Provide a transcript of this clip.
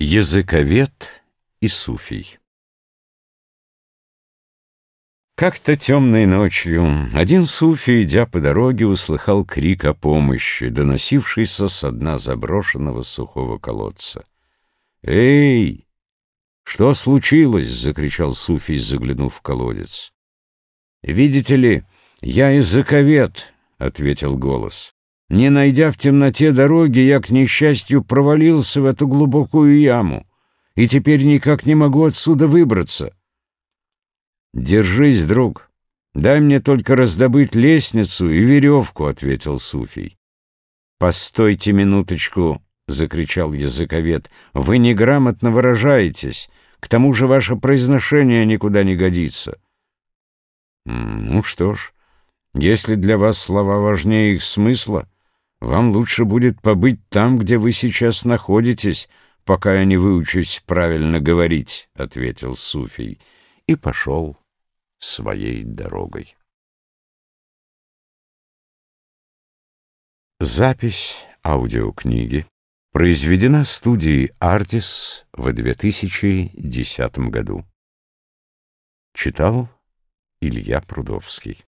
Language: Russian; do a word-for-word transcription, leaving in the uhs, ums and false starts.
Языковед и суфий. Как-то темной ночью один суфий, идя по дороге, услыхал крик о помощи, доносившийся со дна заброшенного сухого колодца. «Эй, что случилось?» — закричал суфий, заглянув в колодец. «Видите ли, я языковед», — ответил голос. «Не найдя в темноте дороги, я, к несчастью, провалился в эту глубокую яму, и теперь никак не могу отсюда выбраться». «Держись, друг, дай мне только раздобыть лестницу и веревку», — ответил суфий. «Постойте минуточку», — закричал языковед, — «вы неграмотно выражаетесь, к тому же ваше произношение никуда не годится». «Ну что ж, если для вас слова важнее их смысла, вам лучше будет побыть там, где вы сейчас находитесь, пока я не выучусь правильно говорить», — ответил суфий и пошел своей дорогой. Запись аудиокниги произведена студией «Артис» в две тысячи десятом году. Читал Илья Прудовский.